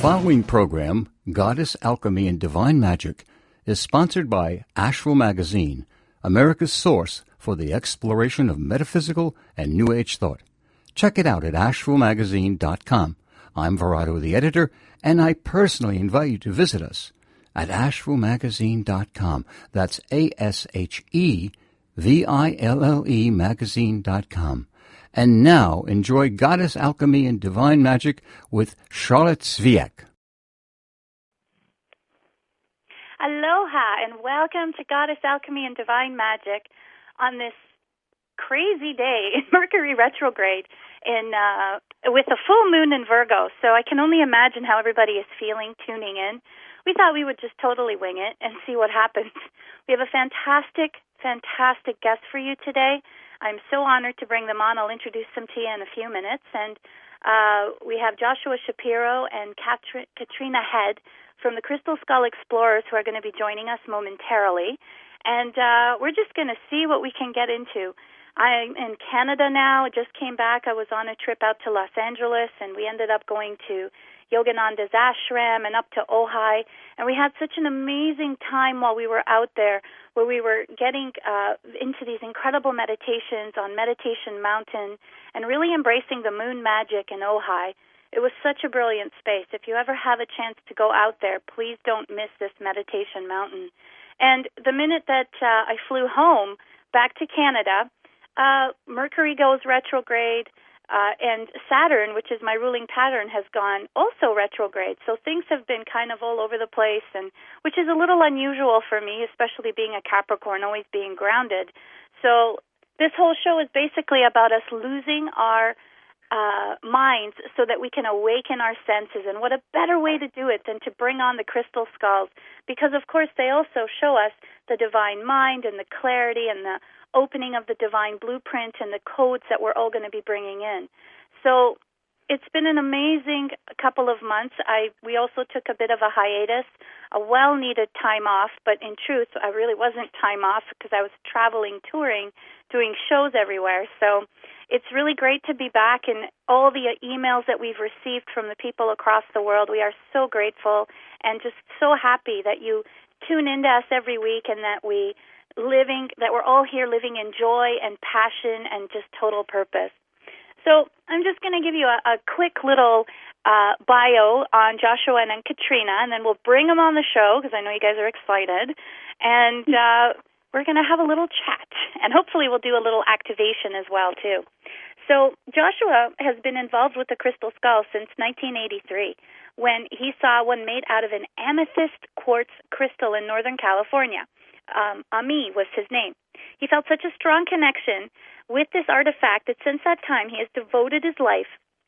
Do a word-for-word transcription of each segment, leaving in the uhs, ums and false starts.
following program, Goddess Alchemy and Divine Magic, is sponsored by Asheville Magazine, America's source for the exploration of metaphysical and New Age thought. Check it out at asheville magazine dot com. I'm Verado, the editor, and I personally invite you to visit us at asheville magazine dot com. That's A S H E V I L L E magazine dot com. And now, enjoy Goddess Alchemy and Divine Magic with Charlotte Sviak. Aloha, and welcome to Goddess Alchemy and Divine Magic on this crazy day in Mercury retrograde in uh, with a full moon in Virgo. So I can only imagine how everybody is feeling tuning in. We thought we would just totally wing it and see what happens. We have a fantastic, fantastic guest for you today. I'm so honored to bring them on. I'll introduce them to you in a few minutes. And uh, we have Joshua Shapiro and Katri- Katrina Head from the Crystal Skull Explorers who are going to be joining us momentarily. And uh, we're just going to see what we can get into. I'm in Canada now. I just came back. I was on a trip out to Los Angeles, and we ended up going to Yogananda's ashram and up to Ojai. And we had such an amazing time while we were out there, where we were getting uh, into these incredible meditations on Meditation Mountain and really embracing the moon magic in Ojai. It was such a brilliant space. If you ever have a chance to go out there, please don't miss this Meditation Mountain. And the minute that uh, I flew home back to Canada, uh, Mercury goes retrograde, uh, and Saturn, which is my ruling pattern, has gone also retrograde. So things have been kind of all over the place, and which is a little unusual for me, especially being a Capricorn, always being grounded. So this whole show is basically about us losing our Uh, minds so that we can awaken our senses. And what a better way to do it than to bring on the crystal skulls, because of course they also show us the divine mind and the clarity and the opening of the divine blueprint and the codes that we're all going to be bringing in. So it's been an amazing couple of months. I we also took a bit of a hiatus, a well-needed time off, but in truth, I really wasn't time off because I was traveling, touring, doing shows everywhere. So it's really great to be back, and all the emails that we've received from the people across the world, we are so grateful and just so happy that you tune into us every week and that we living that we're all here living in joy and passion and just total purpose. So I'm just going to give you a, a quick little uh, bio on Joshua and, and Katrina, and then we'll bring them on the show because I know you guys are excited. And uh, we're going to have a little chat, and hopefully we'll do a little activation as well, too. So Joshua has been involved with the Crystal Skull since nineteen eighty-three, when he saw one made out of an amethyst quartz crystal in Northern California. Um, Ami was his name. He felt such a strong connection with this artifact that since that time he has devoted his life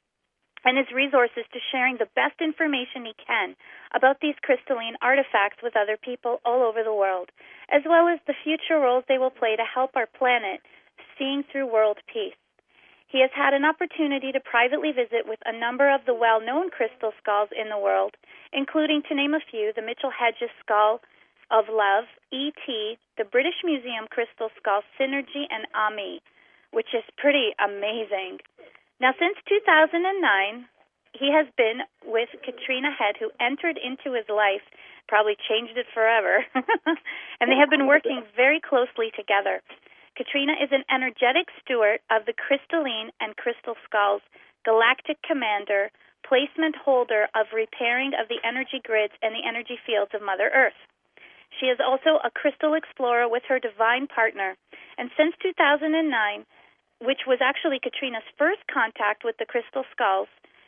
and his resources to sharing the best information he can about these crystalline artifacts with other people all over the world, as well as the future roles they will play to help our planet seeing through world peace. He has had an opportunity to privately visit with a number of the well-known crystal skulls in the world, including, to name a few, the Mitchell Hedges Skull of Love, E T, the British Museum Crystal Skull, Synergy, and Ami, which is pretty amazing. Now, since two thousand nine, he has been with Katrina Head, who entered into his life, probably changed it forever, and they have been working very closely together. Katrina is an energetic steward of the crystalline and crystal skulls, galactic commander, placement holder of repairing of the energy grids and the energy fields of Mother Earth. She is also a crystal explorer with her divine partner, and since two thousand nine, which was actually Katrina's first contact with the crystal skulls,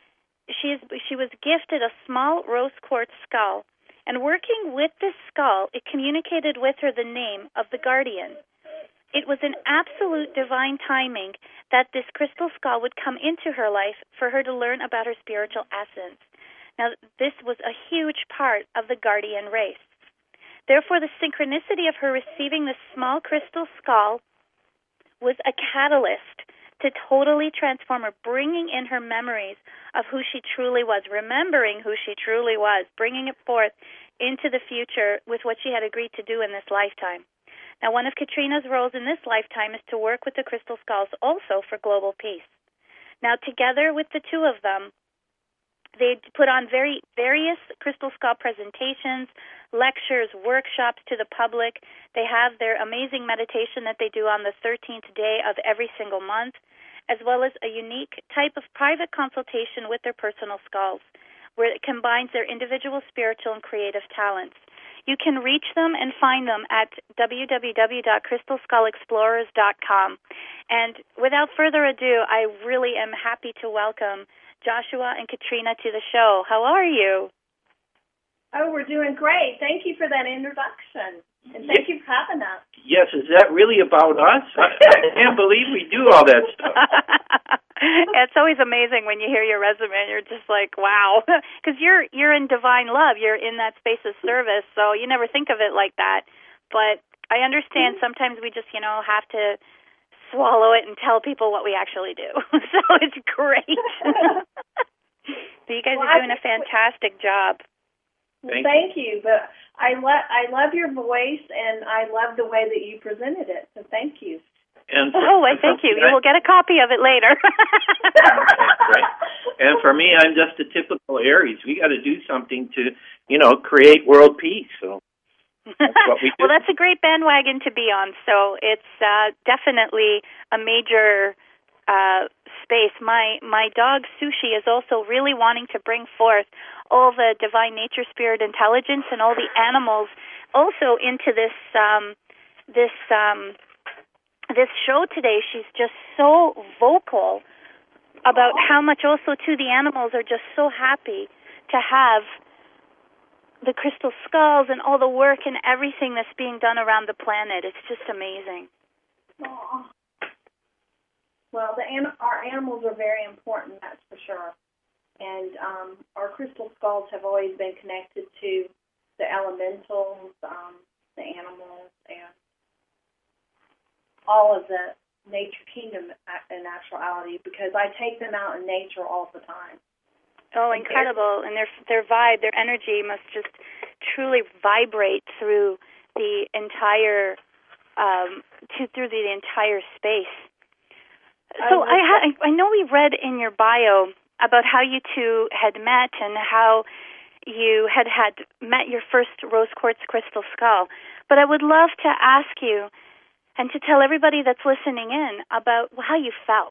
she is she was gifted a small rose quartz skull, and working with this skull, it communicated with her the name of the guardian. It was an absolute divine timing that this crystal skull would come into her life for her to learn about her spiritual essence. Now, this was a huge part of the guardian race. Therefore, the synchronicity of her receiving this small crystal skull was a catalyst to totally transform her, bringing in her memories of who she truly was, remembering who she truly was, bringing it forth into the future with what she had agreed to do in this lifetime. Now, one of Katrina's roles in this lifetime is to work with the crystal skulls also for global peace. Now, together with the two of them, They put on very various crystal skull presentations, lectures, workshops to the public. They have their amazing meditation that they do on the thirteenth day of every single month, as well as a unique type of private consultation with their personal skulls, where it combines their individual spiritual and creative talents. You can reach them and find them at w w w dot crystal skull explorers dot com. And without further ado, I really am happy to welcome Joshua and Katrina to the show. How are you? Oh, we're doing great. Thank you for that introduction. And thank you for having us. Yes, is that really about us? I, I can't believe we do all that stuff. It's always amazing when you hear your resume and you're just like, wow. Because you're, you're in divine love. You're in that space of service, so you never think of it like that. But I understand sometimes we just, you know, have to swallow it and tell people what we actually do. So it's great. So you guys well, are doing a fantastic job. Well, thank you. But I love I love your voice, and I love the way that you presented it. So thank you. And for, oh, well, thank you. You will get a copy of it later. Right. And for me, I'm just a typical Aries. We got to do something to, you know, create world peace. So. That's what we do. Well, that's a great bandwagon to be on. So it's uh, definitely a major uh, space. My my dog Sushi is also really wanting to bring forth all the divine nature, spirit, intelligence, and all the animals also into this um, this um, this show today. She's just so vocal about how much also too the animals are just so happy to have the crystal skulls and all the work and everything that's being done around the planet. It's just amazing. Aww. Well, the our animals are very important, that's for sure. And um, our crystal skulls have always been connected to the elementals, um, the animals, and all of the nature kingdom in actuality, because I take them out in nature all the time. Oh, incredible. And their their vibe, their energy must just truly vibrate through the entire um, to, through the entire space. So I, ha- I know we read in your bio about how you two had met and how you had had met your first rose quartz crystal skull. But I would love to ask you and to tell everybody that's listening in about how you felt.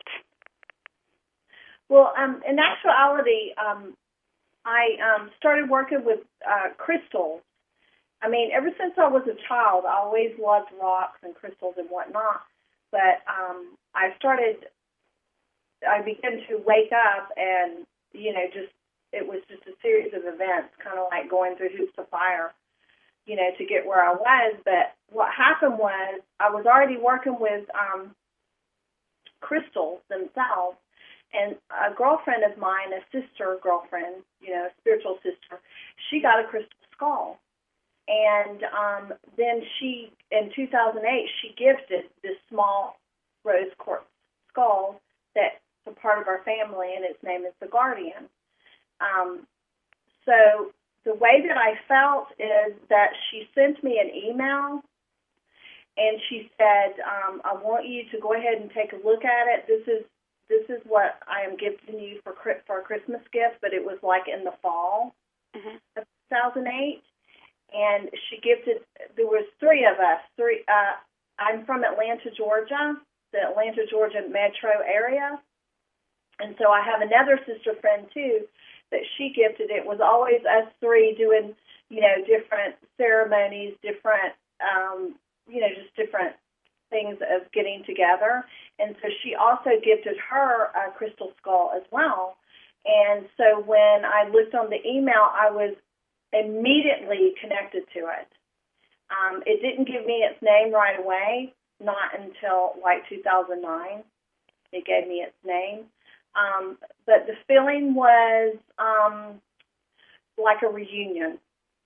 Well, um, in actuality, um, I um, started working with uh, crystals. I mean, ever since I was a child, I always loved rocks and crystals and whatnot. But um, I started, I began to wake up and, you know, just, it was just a series of events, kind of like going through hoops of fire, you know, to get where I was. But what happened was I was already working with um, crystals themselves. And a girlfriend of mine, a sister girlfriend, you know, a spiritual sister, she got a crystal skull. And um, then she, in two thousand eight, she gifted this small rose quartz skull that's a part of our family, and its name is the Guardian. Um, so the way that I felt is that she sent me an email, and she said, um, I want you to go ahead and take a look at it. This is This is what I am gifting you for for a Christmas gift, but it was like in the fall mm-hmm. of two thousand eight. And she gifted, there was three of us. Three. Uh, I'm from Atlanta, Georgia, the Atlanta, Georgia metro area. And so I have another sister friend, too, that she gifted. It was always us three doing, you know, different ceremonies, different, um, you know, just different things of getting together. And so she also gifted her a crystal skull as well. And so when I looked on the email, I was immediately connected to it. Um, it didn't give me its name right away, not until like two thousand nine. It gave me its name. Um, but the feeling was um, like a reunion.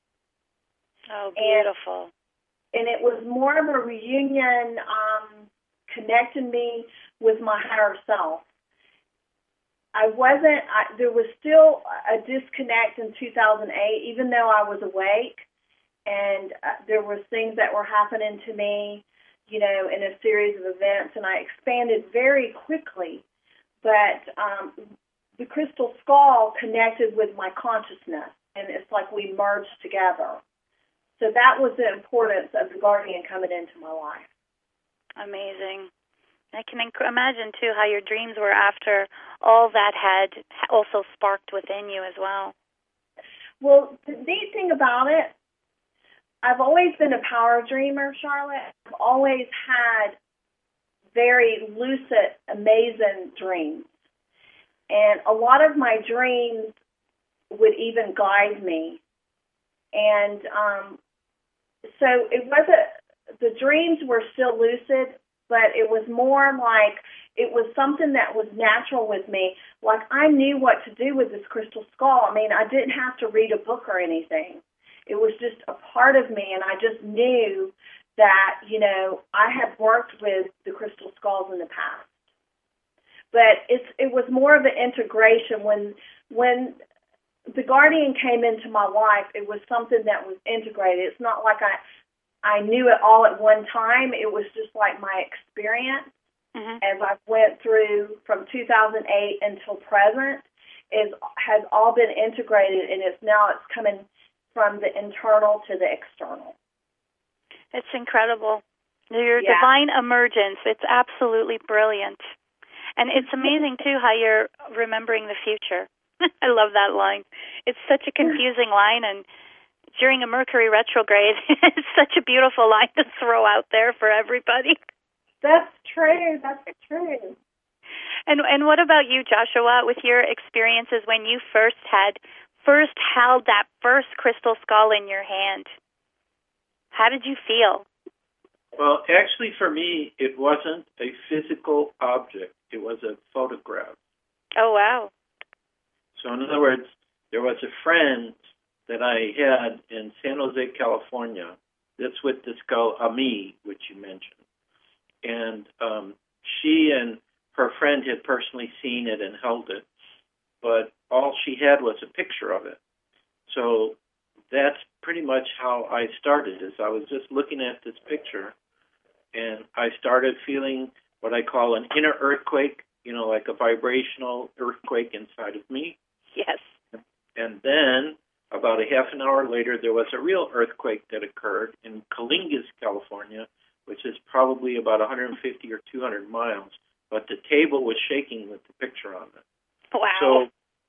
Oh, beautiful. And, and it was more of a reunion um, connecting me with my higher self. I wasn't, I, there was still a disconnect in two thousand eight, even though I was awake, and uh, there was things that were happening to me, you know, in a series of events, and I expanded very quickly. But um, the crystal skull connected with my consciousness, and it's like we merged together. So that was the importance of the guardian coming into my life. Amazing. I can inc- imagine, too, how your dreams were after all that had also sparked within you as well. Well, the neat thing about it, I've always been a power dreamer, Charlotte. I've always had very lucid, amazing dreams. And a lot of my dreams would even guide me. And um, so it wasn't, the dreams were still lucid, but it was more like it was something that was natural with me. Like I knew what to do with this crystal skull. I mean, I didn't have to read a book or anything. It was just a part of me, and I just knew that, you know, I had worked with the crystal skulls in the past. But it's it was more of an integration. When when the guardian came into my life, it was something that was integrated. It's not like I I knew it all at one time. It was just like my experience mm-hmm. as I went through from two thousand eight until present is has all been integrated, and it's now it's coming from the internal to the external. It's incredible. Your yeah. divine emergence, it's absolutely brilliant. And it's amazing, too, how you're remembering the future. I love that line. It's such a confusing line, and during a Mercury retrograde, it's such a beautiful line to throw out there for everybody. That's true. That's true. And and what about you, Joshua, with your experiences when you first had first held that first crystal skull in your hand? How did you feel? Well, actually, for me, it wasn't a physical object. It was a photograph. Oh, wow. So, in other words, there was a friend that I had in San Jose, California, that's with the skull Ami, which you mentioned. And um, she and her friend had personally seen it and held it, but all she had was a picture of it. So that's pretty much how I started, is I was just looking at this picture, and I started feeling what I call an inner earthquake, you know, like a vibrational earthquake inside of me. Yes. And then about a half an hour later, there was a real earthquake that occurred in Colingas, California, which is probably about one hundred fifty or two hundred miles, but the table was shaking with the picture on it. Wow.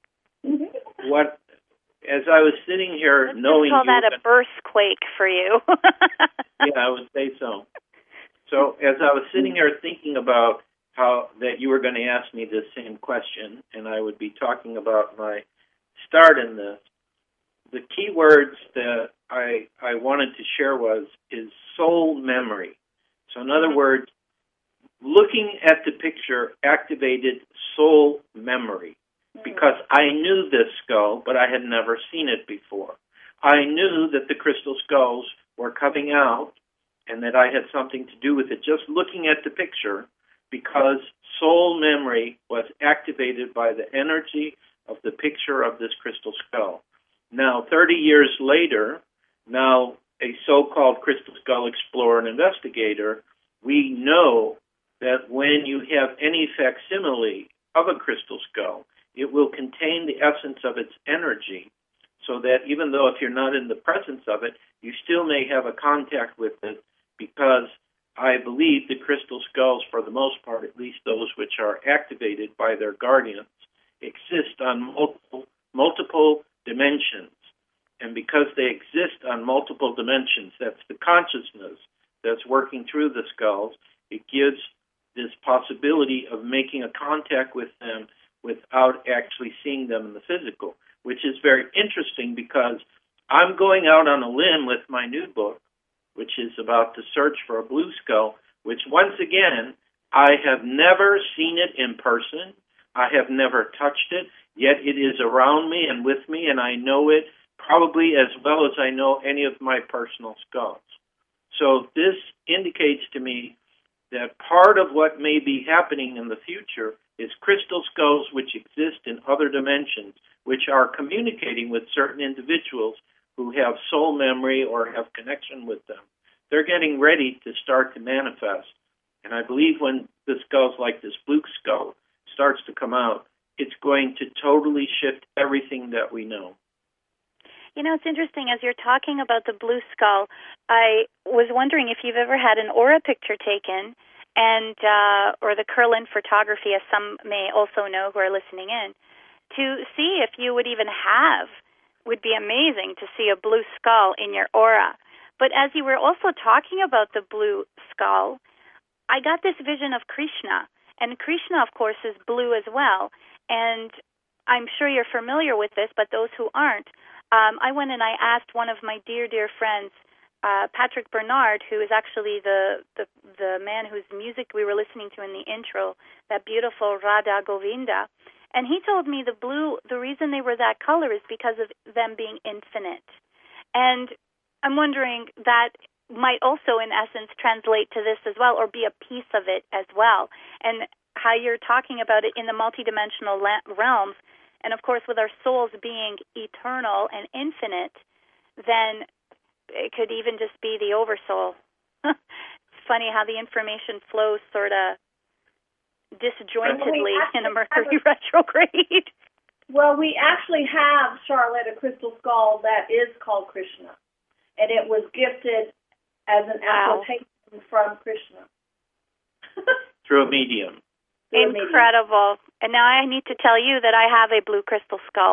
So what, as I was sitting here Let's knowing call you... that a birthquake for you. Yeah, I would say so. So as I was sitting here thinking about how that you were going to ask me this same question, and I would be talking about my start in this, the key words that I I wanted to share was is soul memory. So in other mm-hmm. words, looking at the picture activated soul memory mm-hmm. because I knew this skull, but I had never seen it before. I knew that the crystal skulls were coming out and that I had something to do with it just looking at the picture, because soul memory was activated by the energy of the picture of this crystal skull. Now, thirty years later, now a so-called crystal skull explorer and investigator, we know that when you have any facsimile of a crystal skull, it will contain the essence of its energy, so that even though if you're not in the presence of it, you still may have a contact with it, because I believe the crystal skulls, for the most part, at least those which are activated by their guardians, exist on multiple, multiple dimensions. And because they exist on multiple dimensions, that's the consciousness that's working through the skulls, it gives this possibility of making a contact with them without actually seeing them in the physical, which is very interesting because I'm going out on a limb with my new book, which is about the search for a blue skull, which once again, I have never seen it in person. I have never touched it, yet it is around me and with me, and I know it probably as well as I know any of my personal skulls. So this indicates to me that part of what may be happening in the future is crystal skulls which exist in other dimensions, which are communicating with certain individuals who have soul memory or have connection with them. They're getting ready to start to manifest. And I believe when the skulls like this blue skull starts to come out, it's going to totally shift everything that we know. You know, it's interesting, as you're talking about the blue skull, I was wondering if you've ever had an aura picture taken, and uh, or the Kirlian photography, as some may also know who are listening in, to see if you would even have, would be amazing to see a blue skull in your aura. But as you were also talking about the blue skull, I got this vision of Krishna, and Krishna, of course, is blue as well, and I'm sure you're familiar with this, but those who aren't, Um, I went and I asked one of my dear, dear friends, uh, Patrick Bernard, who is actually the, the the man whose music we were listening to in the intro, that beautiful Radha Govinda, and he told me the blue, the reason they were that color is because of them being infinite. And I'm wondering, that might also, in essence, translate to this as well, or be a piece of it as well. And how you're talking about it in the multidimensional la- realms, and of course, with our souls being eternal and infinite, then it could even just be the oversoul. It's funny how the information flows sort of disjointedly well, we in a Mercury a, retrograde. Well, we actually have, Charlotte, a crystal skull that is called Krishna, and it was gifted as an wow. application from Krishna. Through a medium. Incredible. And now I need to tell you that I have a blue crystal skull.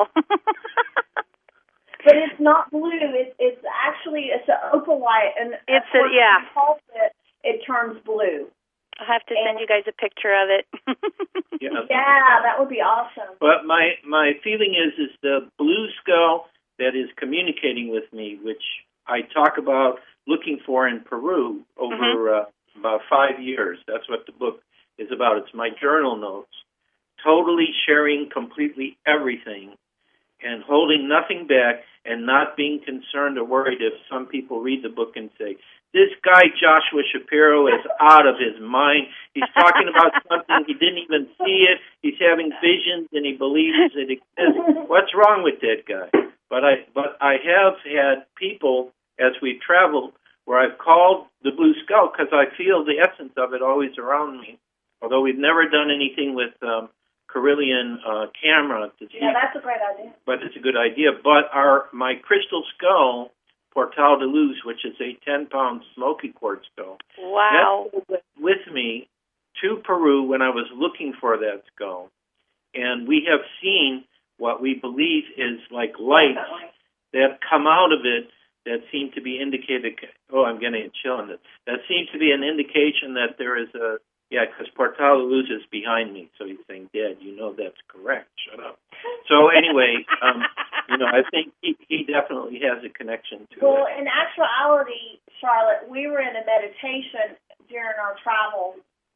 But it's not blue. It, it's actually, it's an opalite. And it's a, yeah. It, it turns blue. I'll have to and, send you guys a picture of it. yeah. yeah, that would be awesome. But my, my feeling is, is the blue skull that is communicating with me, which I talk about looking for in Peru over mm-hmm. uh, about five years. That's what the book is about. It's my journal notes, totally sharing completely everything and holding nothing back and not being concerned or worried if some people read the book and say, this guy Joshua Shapiro is out of his mind. He's talking about something, he didn't even see it. He's having visions and he believes it exists. What's wrong with that guy? But I, but I have had people, as we've traveled, where I've called the blue skull because I feel the essence of it always around me. Although we've never done anything with um, Kirlian uh, camera to see. Yeah, that's a great idea. But it's a good idea. But our my crystal skull, Portal de Luz, which is a ten-pound smoky quartz skull, wow, that went with me to Peru when I was looking for that skull. And we have seen what we believe is like lights that come out of it that seem to be indicated. Oh, I'm getting a chill on this. That seems to be an indication that there is a Yeah, because Portal de Luz is behind me, so he's saying, Dad, you know that's correct. Shut up. So anyway, um, you know, I think he, he definitely has a connection to well, it. Well, in actuality, Charlotte, we were in a meditation during our travel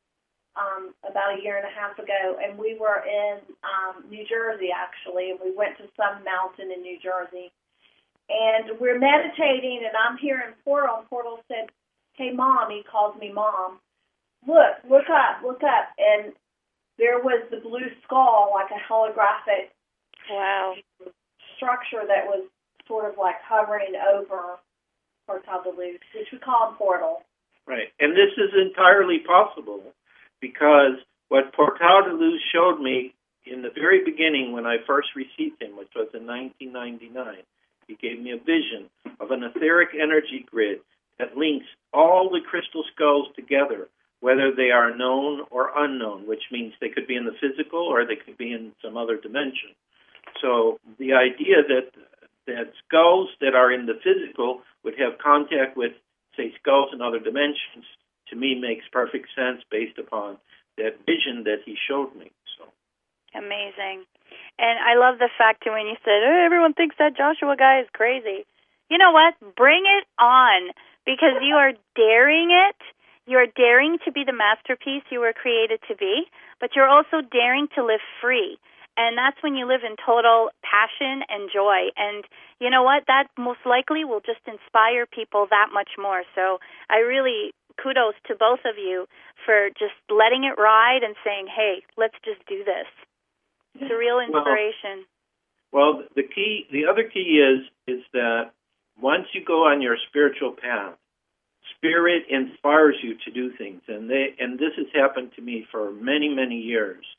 um, about a year and a half ago, and we were in um, New Jersey, actually, and we went to some mountain in New Jersey. And we're meditating, and I'm here in Portal, and Portal said, hey, Mom, he calls me Mom. Look, look up, look up, and there was the blue skull, like a holographic wow. structure that was sort of like hovering over Portal de Luz, which we call Portal. Right, and this is entirely possible because what Portal de Luz showed me in the very beginning when I first received him, which was in nineteen ninety-nine, he gave me a vision of an etheric energy grid that links all the crystal skulls together, whether they are known or unknown, which means they could be in the physical or they could be in some other dimension. So the idea that that skulls that are in the physical would have contact with, say, skulls in other dimensions, to me makes perfect sense based upon that vision that he showed me. So amazing. And I love the fact that when you said, oh, everyone thinks that Joshua guy is crazy. You know what? Bring it on, because you are daring it. You are daring to be the masterpiece you were created to be, but you're also daring to live free. And that's when you live in total passion and joy. And you know what? That most likely will just inspire people that much more. So I really kudos to both of you for just letting it ride and saying, hey, let's just do this. It's a real inspiration. Well, well the key, the other key is, is that once you go on your spiritual path, Spirit inspires you to do things, and they and this has happened to me for many, many years.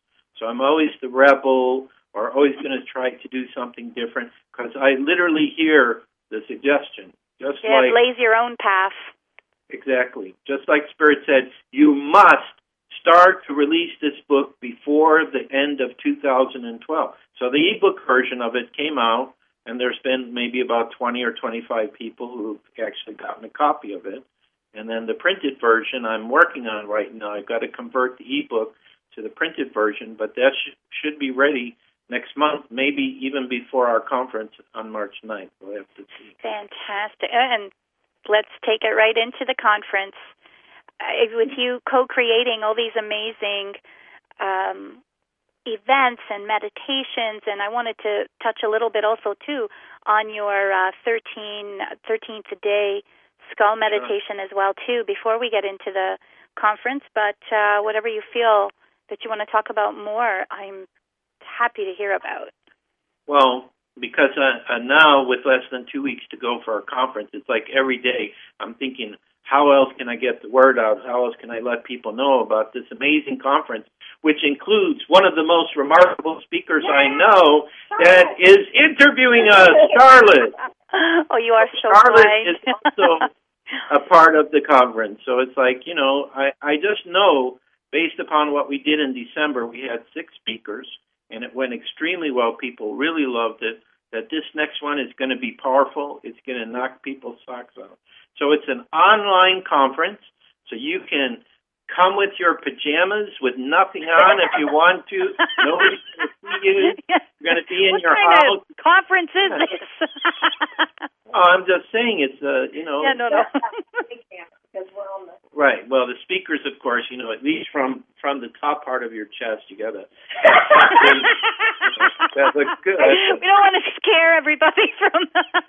So I'm always the rebel, or always going to try to do something different, because I literally hear the suggestion. Just yeah, like, blaze your own path. Exactly. Just like Spirit said, you must start to release this book before the end of two thousand twelve. So the ebook version of it came out, and there's been maybe about twenty or twenty-five people who've actually gotten a copy of it. And then the printed version I'm working on right now. I've got to convert the ebook to the printed version, but that sh- should be ready next month, maybe even before our conference on March ninth. We'll have to see. Fantastic. And let's take it right into the conference. Uh, with you co-creating all these amazing um, events and meditations, and I wanted to touch a little bit also, too, on your uh, thirteen, thirteenth a day skull meditation as well, too, before we get into the conference. But uh, whatever you feel that you want to talk about more, I'm happy to hear about. Well, because uh, uh, now with less than two weeks to go for our conference, it's like every day I'm thinking, how else can I get the word out? How else can I let people know about this amazing conference, which includes one of the most remarkable speakers Yay! I know that is interviewing us, Charlotte. Oh, you are so Charlotte kind. is also a part of the conference. So it's like, you know, I, I just know, based upon what we did in December, we had six speakers, and it went extremely well. People really loved it, that this next one is going to be powerful. It's going to knock people's socks out. So it's an online conference, so you can come with your pajamas with nothing on if you want to. Nobody's going to see you. You're going to be in what your kind house. Of conference is this? Oh, I'm just saying it's, uh, you know. Yeah, no, no. Right. Well, the speakers, of course, you know, at least from, from the top part of your chest, you got to. That looks good. We don't want to scare everybody from.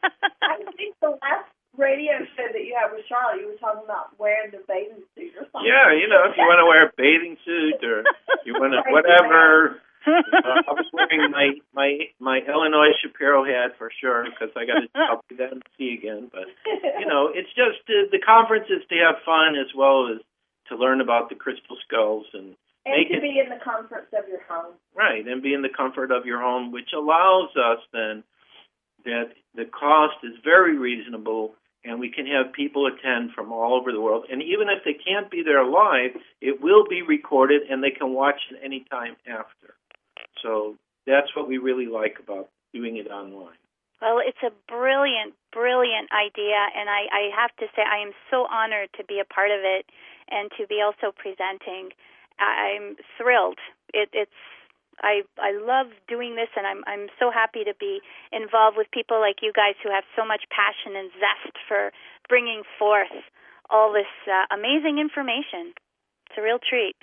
I think the last radio show that you had with Charlotte, you were talking about wearing the bathing suit or something. Yeah, you know, if you want to wear a bathing suit or you want to whatever. uh, I was wearing my my my Illinois Shapiro hat for sure because I got to I'll be that and see again. But you know, it's just uh, the conference is to have fun as well as to learn about the crystal skulls and and make to it, be in the comforts of your home. Right, and be in the comfort of your home, which allows us then that the cost is very reasonable. And we can have people attend from all over the world. And even if they can't be there live, it will be recorded and they can watch it any time after. So that's what we really like about doing it online. Well, it's a brilliant, brilliant idea. And I, I have to say I am so honored to be a part of it and to be also presenting. I'm thrilled. It, it's I I love doing this, and I'm I'm so happy to be involved with people like you guys who have so much passion and zest for bringing forth all this uh, amazing information. It's a real treat.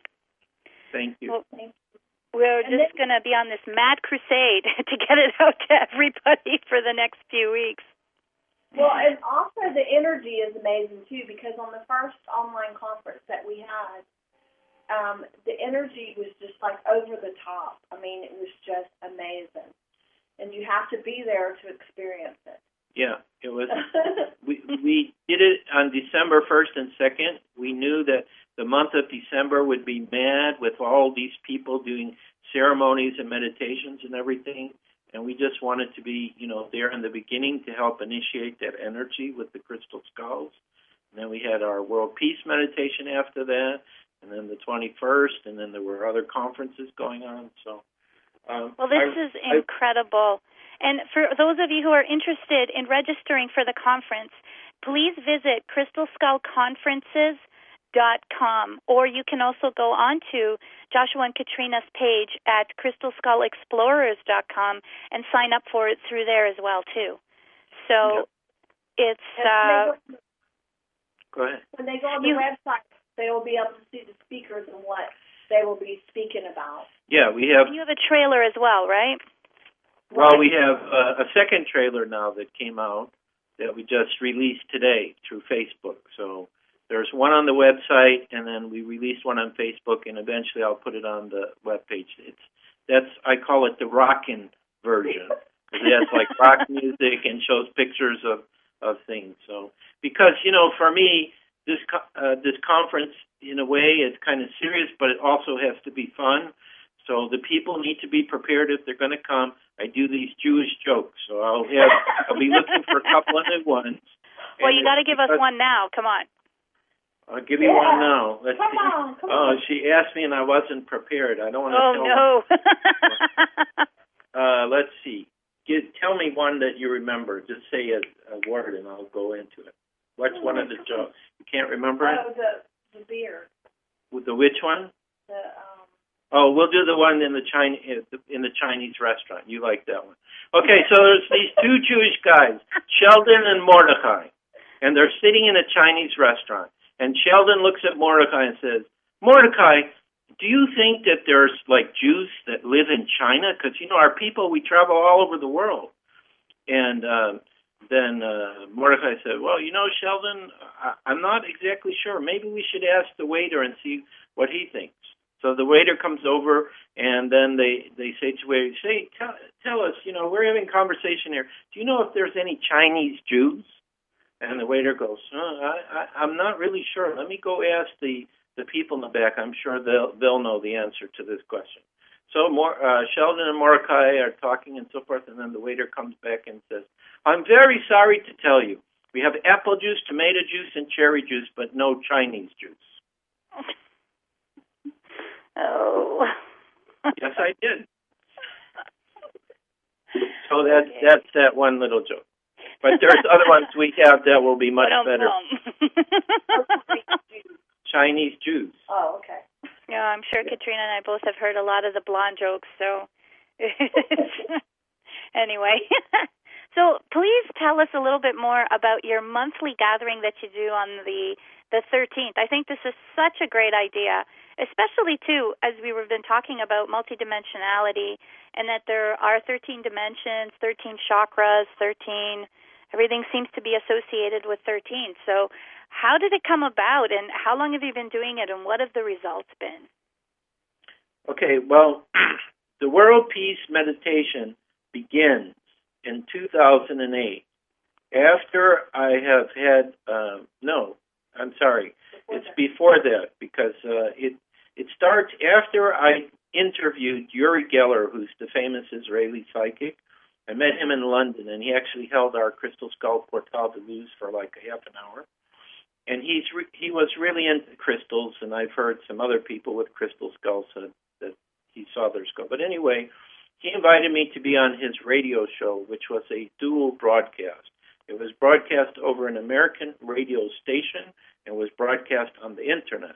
Thank you. Well, we're and just going to be on this mad crusade to get it out to everybody for the next few weeks. Well, and also the energy is amazing, too, because on the first online conference that we had, Um, the energy was just like over the top. I mean, it was just amazing. And you have to be there to experience it. Yeah, it was. we we did it on December first and second. We knew that the month of December would be mad with all these people doing ceremonies and meditations and everything. And we just wanted to be, you know, there in the beginning to help initiate that energy with the crystal skulls. And then we had our World Peace meditation after that. And then the twenty-first, and then there were other conferences going on. So, um, well, this I, is incredible. I, and for those of you who are interested in registering for the conference, please visit crystal skull conferences dot com, or you can also go on to Joshua and Katrina's page at crystal skull explorers dot com and sign up for it through there as well too. So, yeah. it's. Uh, go ahead. When they go on the you, website, they will be able to see the speakers and what they will be speaking about. Yeah, we have. And you have a trailer as well, right? Well, we have uh, a second trailer now that came out that we just released today through Facebook. So there's one on the website, and then we released one on Facebook, and eventually I'll put it on the webpage. It's that's I call it the rockin' version because it has like rock music and shows pictures of of things. So because you know, for me. This uh, this conference, in a way, is kind of serious, but it also has to be fun. So the people need to be prepared if they're going to come. I do these Jewish jokes, so I'll have I'll be looking for a couple of new ones. Well, and you got to give us one now. Come on. I'll give you yeah. one now. Let's come see. on, come oh, on. she asked me and I wasn't prepared. I don't want to Oh, tell no. Uh, let's see. Give, tell me one that you remember. Just say a, a word and I'll go into it. What's one of the jokes? You can't remember it? Oh, the, the beer. With the which one? The, um... Oh, we'll do the one in the Chinese in the Chinese restaurant. You like that one? Okay, so there's these two Jewish guys, Sheldon and Mordecai, and they're sitting in a Chinese restaurant. And Sheldon looks at Mordecai and says, "Mordecai, do you think that there's like Jews that live in China? Because you know our people, we travel all over the world." And uh, then uh, Mordecai said, "Well, you know, Sheldon, I- I'm not exactly sure. Maybe we should ask the waiter and see what he thinks." So the waiter comes over, and then they, they say to the waiter, say, tell, tell us, you know, we're having a conversation here. Do you know if there's any Chinese Jews? And the waiter goes, oh, I, I, I'm not really sure. Let me go ask the, the people in the back. I'm sure they'll they'll know the answer to this question. So more, uh, Sheldon and Mordecai are talking and so forth, and then the waiter comes back and says, I'm very sorry to tell you, we have apple juice, tomato juice, and cherry juice, but no Chinese juice. Oh. Yes, I did. So that, okay. that's that one little joke. But there's other ones we have that will be much better. Chinese Jews. Oh, okay. Yeah, I'm sure yeah. Katrina and I both have heard a lot of the blonde jokes, so anyway. So please tell us a little bit more about your monthly gathering that you do on the the thirteenth. I think this is such a great idea, especially, too, as we have been talking about multidimensionality and that there are thirteen dimensions, thirteen chakras, thirteen, everything seems to be associated with thirteen. So how did it come about, and how long have you been doing it, and what have the results been? Okay, well, the World Peace Meditation begins in two thousand eight. After I have had, uh, no, I'm sorry, before it's that. before that, because uh, it it starts after I interviewed Uri Geller, who's the famous Israeli psychic. I met him in London, and he actually held our Crystal Skull Portal de Luz for like a half an hour. And he's re- he was really into crystals, and I've heard some other people with crystal skulls said that he saw their skull. But anyway, he invited me to be on his radio show, which was a dual broadcast. It was broadcast over an American radio station and was broadcast on the Internet.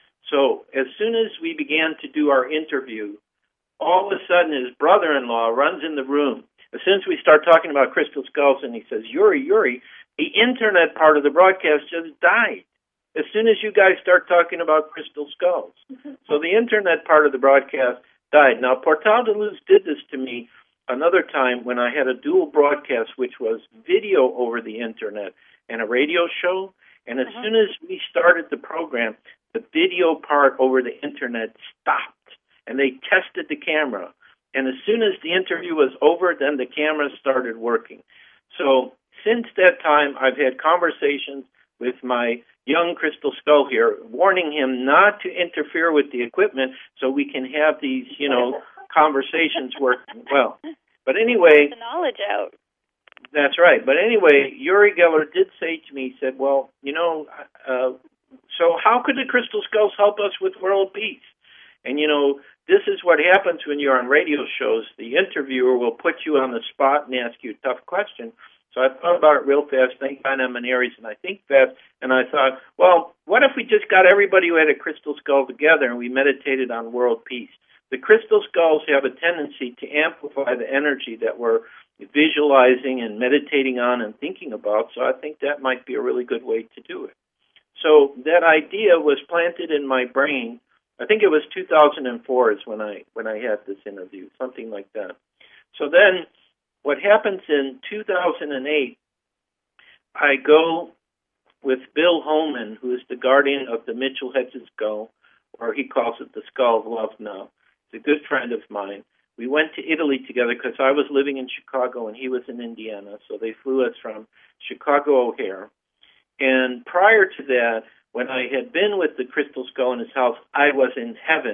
So as soon as we began to do our interview, all of a sudden his brother-in-law runs in the room. As soon as we start talking about crystal skulls, and he says, Uri, Uri, the Internet part of the broadcast just died as soon as you guys start talking about crystal skulls. So the Internet part of the broadcast died. Now, Portal de Luz did this to me another time when I had a dual broadcast, which was video over the Internet and a radio show. And as uh-huh. soon as we started the program, the video part over the Internet stopped, and they tested the camera. And as soon as the interview was over, then the camera started working. So since that time, I've had conversations with my young crystal skull here, warning him not to interfere with the equipment so we can have these, you know, conversations working well. But anyway... Get the knowledge out. That's right. But anyway, Uri Geller did say to me, he said, well, you know, uh, so how could the crystal skulls help us with world peace? And, you know, this is what happens when you're on radio shows. The interviewer will put you on the spot and ask you a tough question. So I thought about it real fast. Thank God I'm an Aries, and I think fast. And I thought, well, what if we just got everybody who had a crystal skull together and we meditated on world peace? The crystal skulls have a tendency to amplify the energy that we're visualizing and meditating on and thinking about. So I think that might be a really good way to do it. So that idea was planted in my brain. I think it was two thousand four is when I when I had this interview, something like that. So then what happens in two thousand eight, I go with Bill Holman, who is the guardian of the Mitchell Hedges skull, or he calls it the Skull of Love now. He's a good friend of mine. We went to Italy together because I was living in Chicago and he was in Indiana, so they flew us from Chicago O'Hare. And prior to that, when I had been with the crystal skull in his house, I was in heaven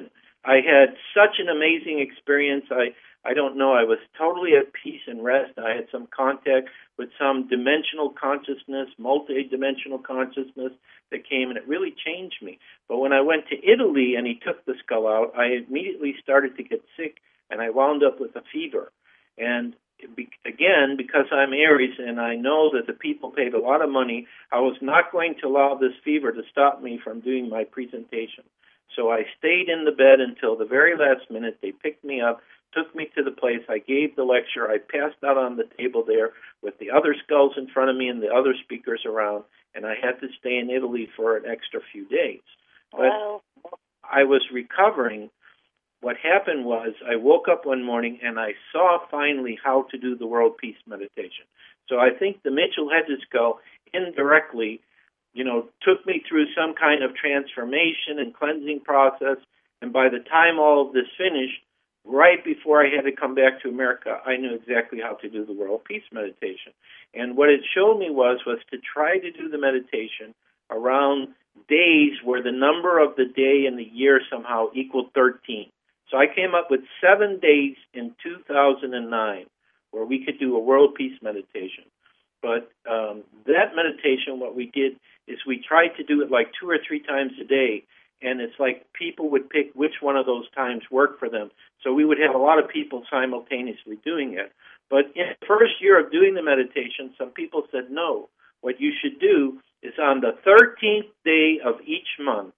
I had such an amazing experience. I, I don't know, I was totally at peace and rest. I had some contact with some dimensional consciousness, multi-dimensional consciousness that came, and it really changed me. But when I went to Italy and he took the skull out, I immediately started to get sick, and I wound up with a fever. And be, again, because I'm Aries and I know that the people paid a lot of money, I was not going to allow this fever to stop me from doing my presentation. So I stayed in the bed until the very last minute. They picked me up, took me to the place. I gave the lecture. I passed out on the table there with the other skulls in front of me and the other speakers around, and I had to stay in Italy for an extra few days. Wow. But I was recovering. What happened was I woke up one morning and I saw finally how to do the world peace meditation. So I think the Mitchell Hedges skull indirectly, you know, took me through some kind of transformation and cleansing process, and by the time all of this finished, right before I had to come back to America, I knew exactly how to do the world peace meditation. And what it showed me was, was to try to do the meditation around days where the number of the day and the year somehow equaled thirteen. So I came up with seven days in two thousand nine where we could do a world peace meditation. But um, that meditation, what we did is we tried to do it like two or three times a day, and it's like people would pick which one of those times worked for them. So we would have a lot of people simultaneously doing it. But in the first year of doing the meditation, some people said, no, what you should do is on the thirteenth day of each month,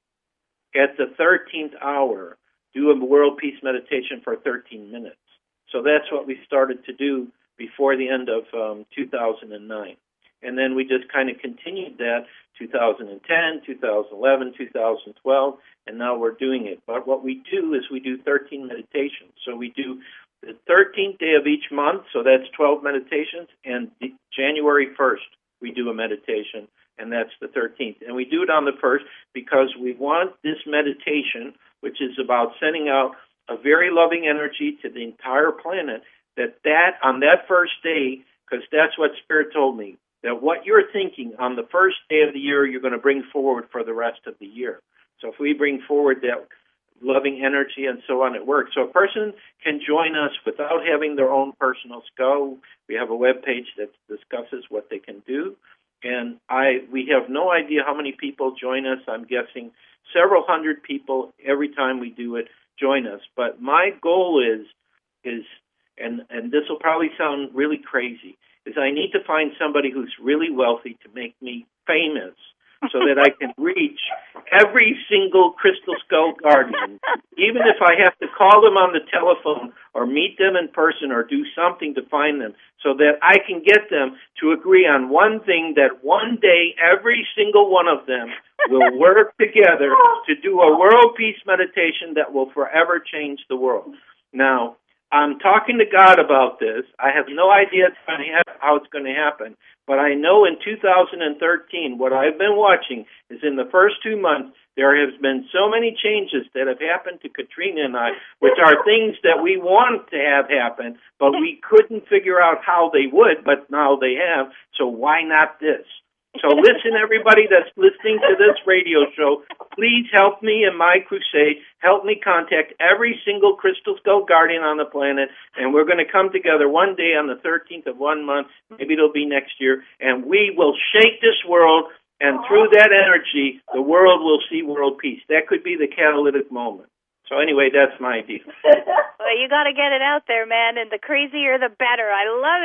at the thirteenth hour, do a world peace meditation for thirteen minutes. So that's what we started to do before the end of um, two thousand nine. And then we just kind of continued that two thousand ten, two thousand eleven, two thousand twelve, and now we're doing it. But what we do is we do thirteen meditations. So we do the thirteenth day of each month, so that's twelve meditations, and January first we do a meditation, and that's the thirteenth. And we do it on the first because we want this meditation, which is about sending out a very loving energy to the entire planet, that that on that first day, because that's what Spirit told me, that what you're thinking on the first day of the year, you're going to bring forward for the rest of the year. So if we bring forward that loving energy and so on, it works. So a person can join us without having their own personal skull. We have a web page that discusses what they can do. And I, we have no idea how many people join us. I'm guessing several hundred people every time we do it join us. But my goal is, is and, and this will probably sound really crazy, is I need to find somebody who's really wealthy to make me famous so that I can reach every single Crystal Skull guardian, even if I have to call them on the telephone or meet them in person or do something to find them, so that I can get them to agree on one thing, that one day every single one of them will work together to do a world peace meditation that will forever change the world. Now, I'm talking to God about this. I have no idea how it's going to happen, but I know in two thousand thirteen, what I've been watching is in the first two months, there has been so many changes that have happened to Katrina and I, which are things that we want to have happen, but we couldn't figure out how they would, but now they have, so why not this? So listen, everybody that's listening to this radio show, please help me in my crusade. Help me contact every single Crystal Skull guardian on the planet, and we're going to come together one day on the thirteenth of one month, maybe it'll be next year, and we will shake this world, and through that energy, the world will see world peace. That could be the catalytic moment. So anyway, that's my idea. Well, you got to get it out there, man, and the crazier the better. I love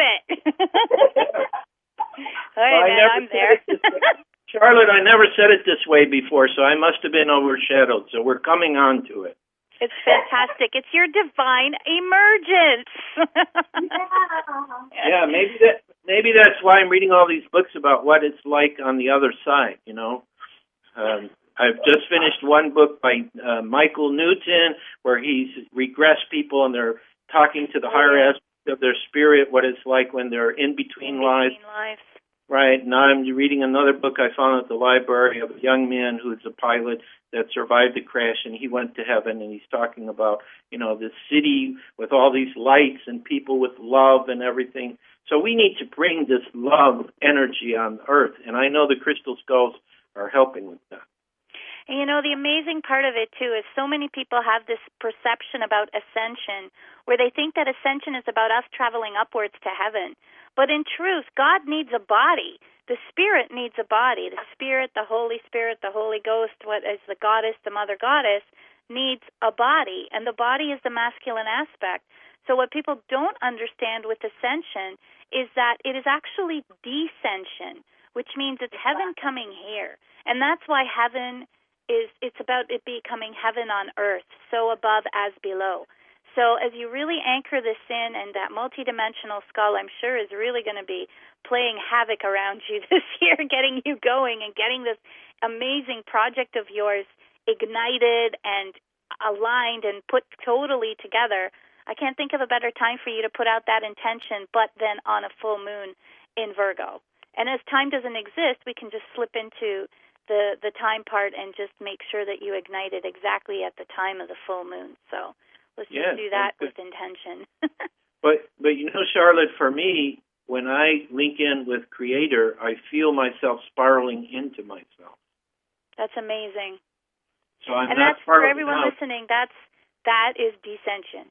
it. All right, well, man, I'm there. Charlotte, I never said it this way before, so I must have been overshadowed. So we're coming on to it. It's fantastic. It's your divine emergence. Yeah, maybe that maybe that's why I'm reading all these books about what it's like on the other side, you know. Um, I've just finished one book by uh, Michael Newton where he's regressed people and they're talking to the higher aspects of their spirit, what it's like when they're in between, in between lives. lives. Right. Now I'm reading another book I found at the library of a young man who's a pilot that survived the crash, and he went to heaven, and he's talking about, you know, this city with all these lights and people with love and everything. So we need to bring this love energy on Earth, and I know the Crystal Skulls are helping with that. And, you know, the amazing part of it, too, is so many people have this perception about ascension where they think that ascension is about us traveling upwards to heaven. But in truth, God needs a body. The Spirit needs a body. The Spirit, the Holy Spirit, the Holy Ghost, what is the goddess, the mother goddess, needs a body. And the body is the masculine aspect. So what people don't understand with ascension is that it is actually descension, which means it's heaven coming here. And that's why heaven is, it's about it becoming heaven on earth, so above as below. So as you really anchor this in, and that multidimensional skull, I'm sure, is really going to be playing havoc around you this year, getting you going and getting this amazing project of yours ignited and aligned and put totally together. I can't think of a better time for you to put out that intention, but then on a full moon in Virgo. And as time doesn't exist, we can just slip into the, the time part and just make sure that you ignite it exactly at the time of the full moon. So let's yeah, just do that with intention. but, but, you know, Charlotte, for me, when I link in with Creator, I feel myself spiraling into myself. That's amazing. So I'm and not that's for spiraling everyone out. listening. That's that is descension,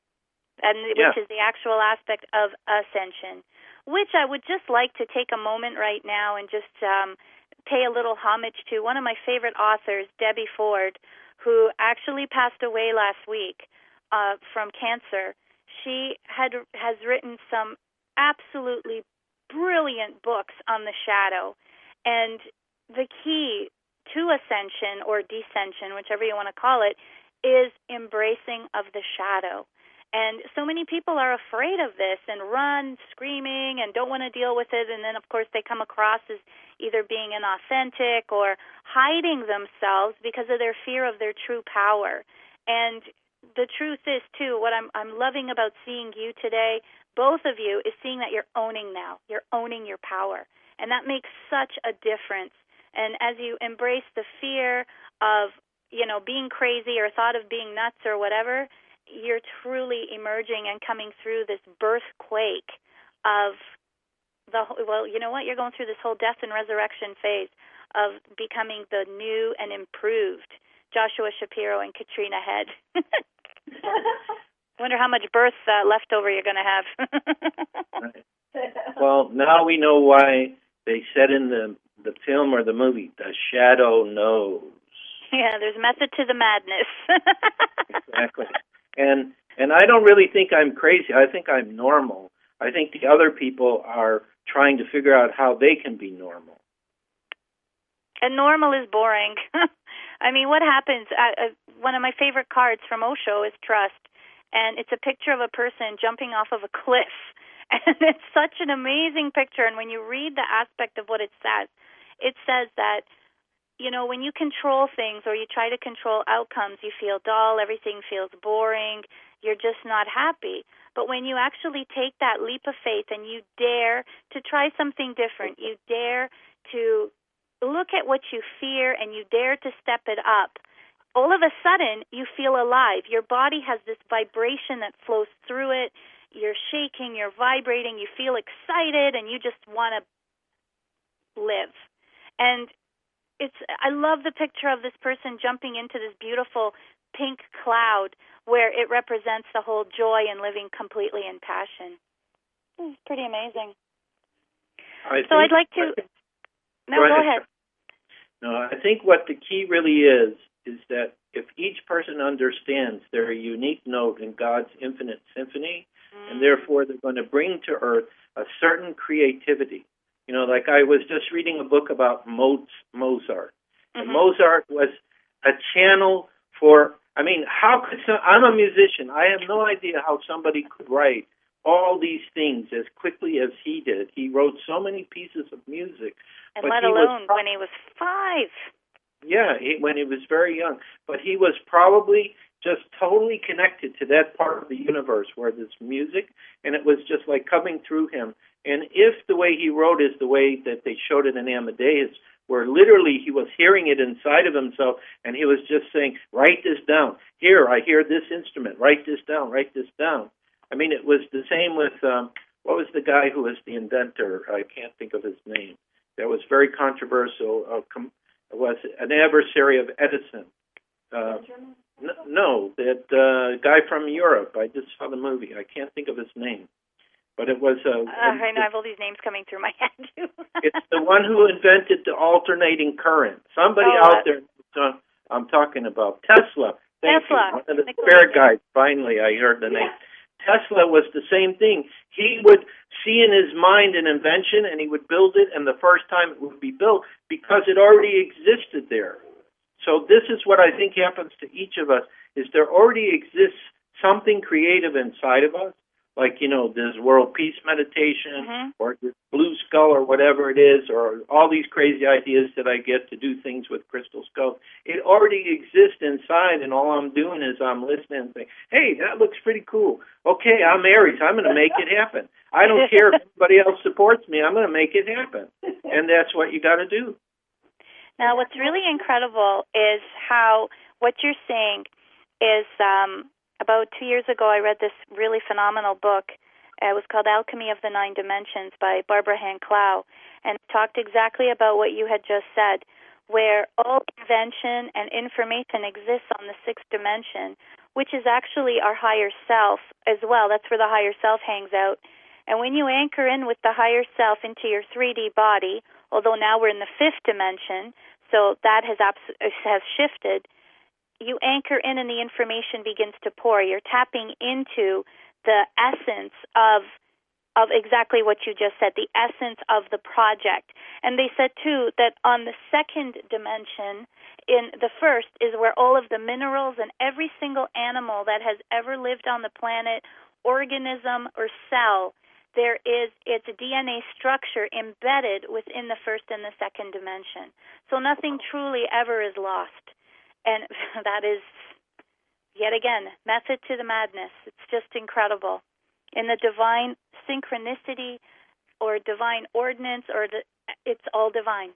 and Yeah. which is the actual aspect of ascension. Which I would just like to take a moment right now and just um, pay a little homage to one of my favorite authors, Debbie Ford, who actually passed away last week uh, from cancer. She had has written some absolutely brilliant books on the shadow, and the key to ascension or descension, whichever you want to call it, is embracing of the shadow. And so many people are afraid of this and run screaming and don't want to deal with it. And then, of course, they come across as either being inauthentic or hiding themselves because of their fear of their true power. And the truth is, too, what I'm, I'm loving about seeing you today, both of you, is seeing that you're owning now. You're owning your power. And that makes such a difference. And as you embrace the fear of, you know, being crazy or thought of being nuts or whatever, you're truly emerging and coming through this birthquake of the, well, you know what? You're going through this whole death and resurrection phase of becoming the new and improved Joshua Shapiro and Katrina Head. Wonder how much birth uh, leftover you're going to have. Well, now we know why they said in the the film or the movie, the shadow knows. Yeah, there's method to the madness. Exactly. And and I don't really think I'm crazy. I think I'm normal. I think the other people are trying to figure out how they can be normal. And normal is boring. I mean, what happens? Uh, uh, one of my favorite cards from Osho is trust. And it's a picture of a person jumping off of a cliff. And it's such an amazing picture. And when you read the aspect of what it says, it says that, you know, when you control things or you try to control outcomes, you feel dull, everything feels boring, you're just not happy. But when you actually take that leap of faith and you dare to try something different, you dare to look at what you fear and you dare to step it up, all of a sudden you feel alive. Your body has this vibration that flows through it. You're shaking, you're vibrating, you feel excited, and you just want to live. And it's I love the picture of this person jumping into this beautiful pink cloud where it represents the whole joy and living completely in passion. It's pretty amazing. I so think, I'd like to... think, no, go, go ahead. ahead. No, I think what the key really is, is that if each person understands they're a unique note in God's infinite symphony, mm. and therefore they're going to bring to earth a certain creativity. You know, like I was just reading a book about Mozart. Mm-hmm. And Mozart was a channel for, I mean, how could some, I'm a musician. I have no idea how somebody could write all these things as quickly as he did. He wrote so many pieces of music. And but let he alone was pro- when he was five. Yeah, he, when he was very young. But he was probably just totally connected to that part of the universe where there's music, and it was just like coming through him. And if the way he wrote is the way that they showed it in Amadeus, where literally he was hearing it inside of himself, and he was just saying, write this down. Here, I hear this instrument. Write this down. Write this down. I mean, it was the same with, um, what was the guy who was the inventor? I can't think of his name. That was very controversial. Uh, com- was an adversary of Edison. Uh, n- no, that uh, guy from Europe. I just saw the movie. I can't think of his name. But it was a... Uh, I know, I have all these names coming through my head, too. It's the one who invented the alternating current. Somebody oh, out uh, there, uh, I'm talking about Tesla. Thank Tesla. You. One of the spare guys, finally, I heard the name. Tesla was the same thing. He would see in his mind an invention, and he would build it, and the first time it would be built because it already existed there. So this is what I think happens to each of us, is there already exists something creative inside of us, like, you know, this world peace meditation mm-hmm. or this blue skull or whatever it is, or all these crazy ideas that I get to do things with crystal skulls. It already exists inside, and all I'm doing is I'm listening and saying, hey, that looks pretty cool. Okay, I'm Aries. I'm going to make it happen. I don't care if anybody else supports me. I'm going to make it happen. And that's what you got to do. Now, what's really incredible is how what you're saying is um, about two years ago I read this really phenomenal book. Uh, it was called Alchemy of the Nine Dimensions by Barbara Hand Clow, and it talked exactly about what you had just said, where all invention and information exists on the sixth dimension, which is actually our higher self as well. That's where the higher self hangs out. And when you anchor in with the higher self into your three D body, although now we're in the fifth dimension, so that has abs- has shifted, you anchor in and the information begins to pour. You're tapping into the essence of of exactly what you just said, the essence of the project. And they said, too, that on the second dimension, in the first is where all of the minerals and every single animal that has ever lived on the planet, organism or cell, there is its D N A structure embedded within the first and the second dimension. So nothing truly ever is lost. And that is, yet again, method to the madness. It's just incredible. In the divine synchronicity or divine ordinance, or the, it's all divine.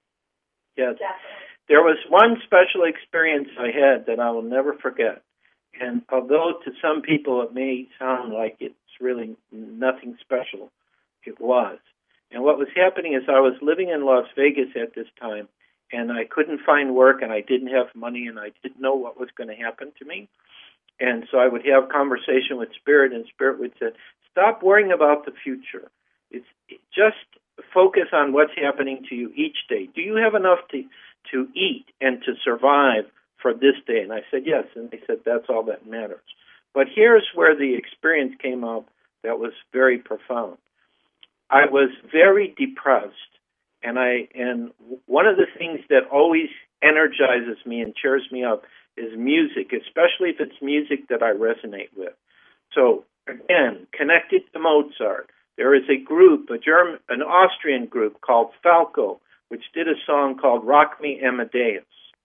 Yes. There was one special experience I had that I will never forget. And although to some people it may sound like it's really nothing special, it was. And what was happening is I was living in Las Vegas at this time, and I couldn't find work, and I didn't have money, and I didn't know what was going to happen to me. And so I would have conversation with Spirit, and Spirit would say, stop worrying about the future. It's just focus on what's happening to you each day. Do you have enough to, to eat and to survive for this day? And I said, yes. And they said, that's all that matters. But here's where the experience came up that was very profound. I was very depressed, and I and one of the things that always energizes me and cheers me up is music, especially if it's music that I resonate with. So, again, connected to Mozart, there is a group, a German, an Austrian group called Falco, which did a song called Rock Me Amadeus.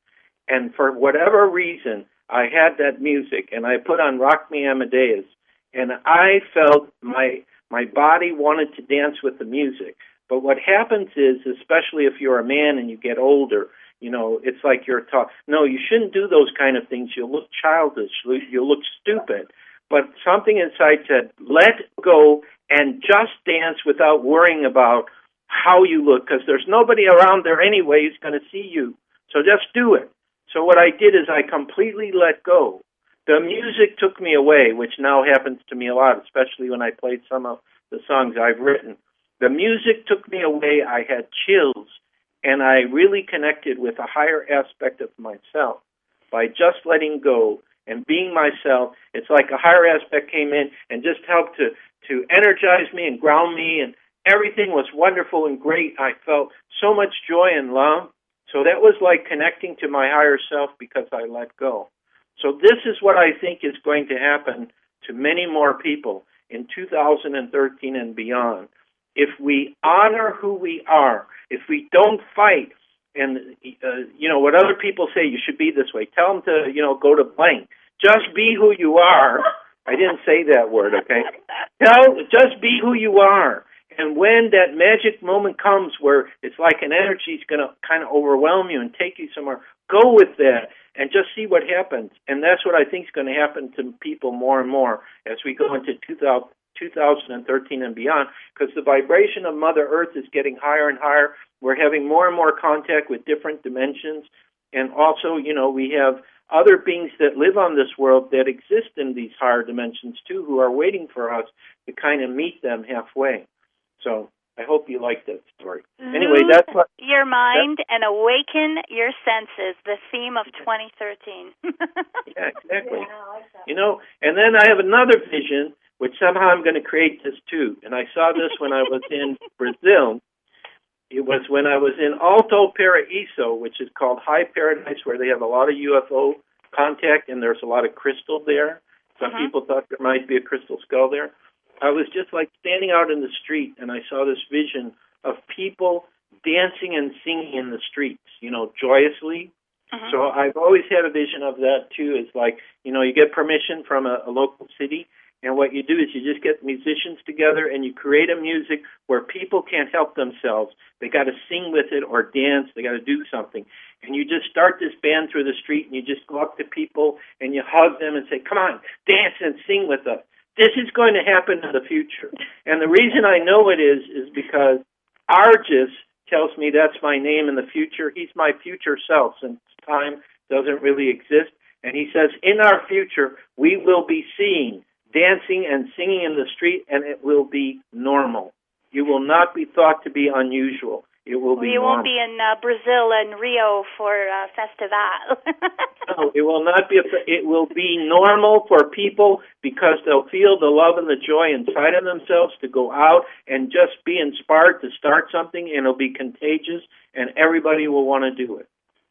And for whatever reason, I had that music, and I put on Rock Me Amadeus, and I felt my my body wanted to dance with the music. But what happens is, especially if you're a man and you get older, you know, it's like you're taught, no, you shouldn't do those kind of things. You'll look childish. You'll look stupid. But something inside said, let go and just dance without worrying about how you look, because there's nobody around there anyway who's going to see you. So just do it. So what I did is I completely let go. The music took me away, which now happens to me a lot, especially when I played some of the songs I've written. The music took me away. I had chills, and I really connected with a higher aspect of myself by just letting go and being myself. It's like a higher aspect came in and just helped to, to energize me and ground me, and everything was wonderful and great. I felt so much joy and love. So that was like connecting to my higher self because I let go. So this is what I think is going to happen to many more people in two thousand thirteen and beyond. If we honor who we are, if we don't fight, and, uh, you know, what other people say, you should be this way, tell them to, you know, go to blank. Just be who you are. I didn't say that word, okay? Tell, just be who you are. And when that magic moment comes where it's like an energy is going to kind of overwhelm you and take you somewhere, go with that and just see what happens. And that's what I think is going to happen to people more and more as we go into two two thousand thirteen and beyond, because the vibration of Mother Earth is getting higher and higher. We're having more and more contact with different dimensions. And also, you know, we have other beings that live on this world that exist in these higher dimensions, too, who are waiting for us to kind of meet them halfway. So I hope you like that story. Anyway, that's what... your mind and awaken your senses, the theme of twenty thirteen. Yeah, exactly. Yeah, I like that. You know, and then I have another vision, which somehow I'm going to create this, too. And I saw this when I was in Brazil. It was when I was in Alto Paraíso, which is called High Paradise, where they have a lot of U F O contact, and there's a lot of crystal there. Some uh-huh. people thought there might be a crystal skull there. I was just like standing out in the street, and I saw this vision of people dancing and singing in the streets, you know, joyously. Uh-huh. So I've always had a vision of that, too. It's like, you know, you get permission from a, a local city, and what you do is you just get musicians together and you create a music where people can't help themselves. They got to sing with it or dance. They got to do something. And you just start this band through the street and you just go up to people and you hug them and say, come on, dance and sing with us. This is going to happen in the future. And the reason I know it is is because Argus tells me that's my name in the future. He's my future self since time doesn't really exist. And he says, in our future, we will be seeing dancing and singing in the street, and it will be normal. You will not be thought to be unusual. It will be You normal. won't be in uh, Brazil and Rio for uh, festival. No, it will not be. A, it will be normal for people because they'll feel the love and the joy inside of themselves to go out and just be inspired to start something, and it'll be contagious, and everybody will want to do it.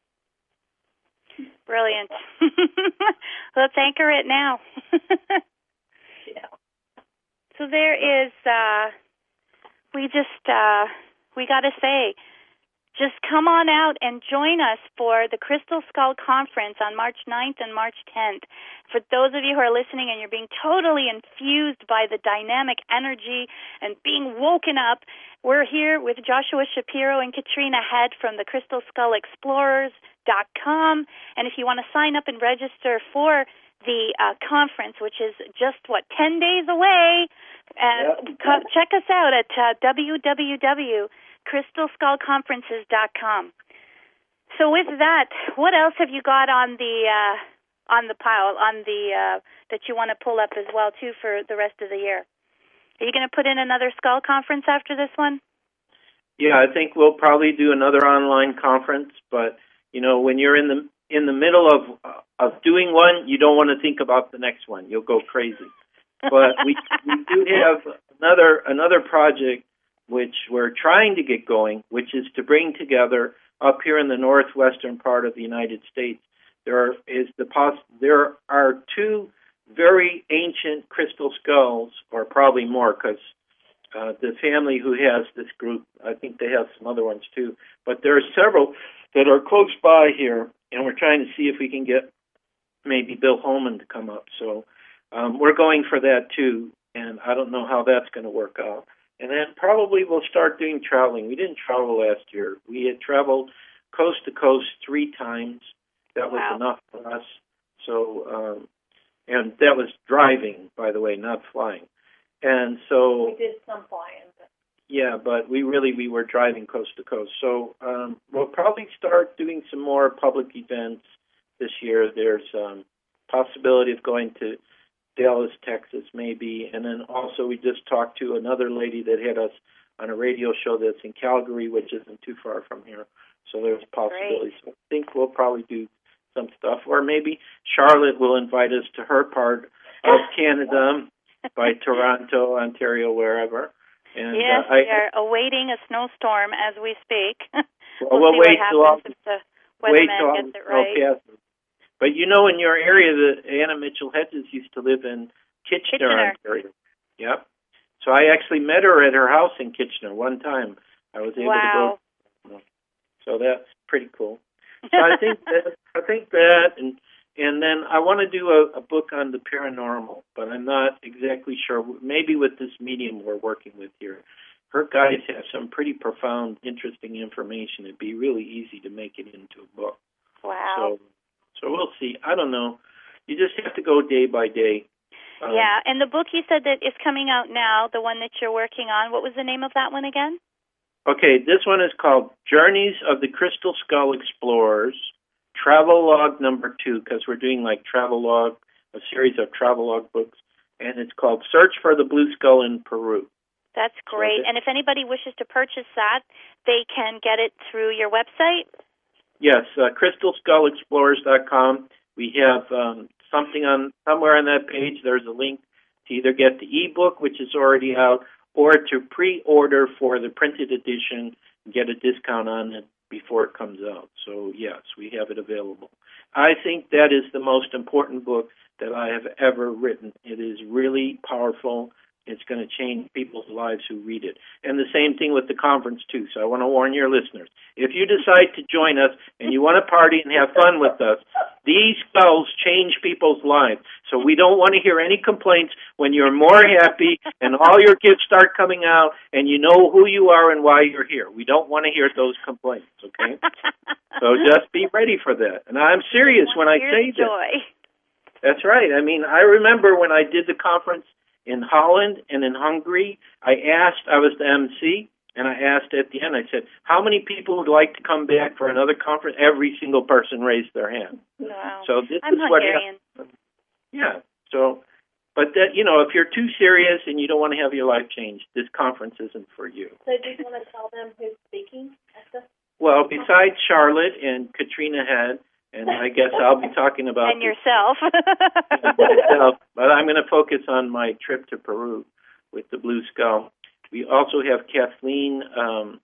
Brilliant. Let's anchor it now. Yeah. So there is, uh, we just, uh, we got to say, just come on out and join us for the Crystal Skull Conference on March ninth and March tenth. For those of you who are listening and you're being totally infused by the dynamic energy and being woken up, we're here with Joshua Shapiro and Katrina Head from the Crystal Skull Explorers dot com. And if you want to sign up and register for the uh, conference, which is just, what, ten days away, uh, Yep. co- check us out at uh, w w w dot crystal skull conferences dot com. So with that, what else have you got on the uh, on the pile, on the uh, that you want to pull up as well, too, for the rest of the year? Are you going to put in another skull conference after this one? Yeah, I think we'll probably do another online conference, but, you know, when you're in the in the middle of of doing one, you don't want to think about the next one. You'll go crazy. But we we do have another another project which we're trying to get going, which is to bring together up here in the northwestern part of the United States. There is the poss- there are two very ancient crystal skulls, or probably more, because uh, the family who has this group, I think they have some other ones too. But there are several that are close by here, and we're trying to see if we can get maybe Bill Holman to come up. So um, we're going for that too, and I don't know how that's going to work out. And then probably we'll start doing traveling. We didn't travel last year. We had traveled coast to coast three times. That was Wow. enough for us. So, um, and that was driving, by the way, not flying. And so We did some flying. But yeah, but we really, we were driving coast to coast. So um, we'll probably start doing some more public events this year. There's um, possibility of going to Dallas, Texas, maybe. And then also we just talked to another lady that had us on a radio show that's in Calgary, which isn't too far from here. So there's possibilities. So I think we'll probably do some stuff. Or maybe Charlotte will invite us to her part of Canada by Toronto, Ontario, wherever. And, yes, uh, I, we are awaiting a snowstorm as we speak. Well, we'll, we'll see wait what till happens all, if the wait weatherman till all gets the it snow right. passes. But you know, in your area, the Anna Mitchell Hedges used to live in Kitchener, Kitchener. Ontario. Yep. So I actually met her at her house in Kitchener one time. I was able Wow. to go. So that's pretty cool. So I think that I think that, and and then I want to do a, a book on the paranormal, but I'm not exactly sure. Maybe with this medium we're working with here, her guys have some pretty profound, interesting information. It'd be really easy to make it into a book. Wow. So, so we'll see. I don't know. You just have to go day by day. Um, yeah, and the book you said that is coming out now, the one that you're working on, what was the name of that one again? Okay, this one is called Journeys of the Crystal Skull Explorers, Travel Log number two, because we're doing like travel log, a series of travel log books, and it's called Search for the Blue Skull in Peru. That's great. Okay. And if anybody wishes to purchase that, they can get it through your website? Yes, uh, crystal skull explorers dot com. We have um, something on somewhere on that page. There's a link to either get the ebook, which is already out, or to pre-order for the printed edition and get a discount on it before it comes out. So, yes, we have it available. I think that is the most important book that I have ever written. It is really powerful. It's going to change people's lives who read it. And the same thing with the conference, too. So I want to warn your listeners. If you decide to join us and you want to party and have fun with us, these skulls change people's lives. So we don't want to hear any complaints when you're more happy and all your gifts start coming out and you know who you are and why you're here. We don't want to hear those complaints, okay? So just be ready for that. And I'm serious when I say that. Joy. That's right. I mean, I remember when I did the conference in Holland and in Hungary, I asked, I was the M C, and I asked at the end, I said, how many people would like to come back for another conference? Every single person raised their hand. Wow. So this I'm is Hungarian. what happened. Yeah. So, but that, you know, if you're too serious and you don't want to have your life changed, this conference isn't for you. So do you want to tell them who's speaking at the Well, besides Charlotte and Katrina Head, and I guess I'll be talking about and yourself. myself, but I'm going to focus on my trip to Peru with the Blue Skull. We also have Kathleen um,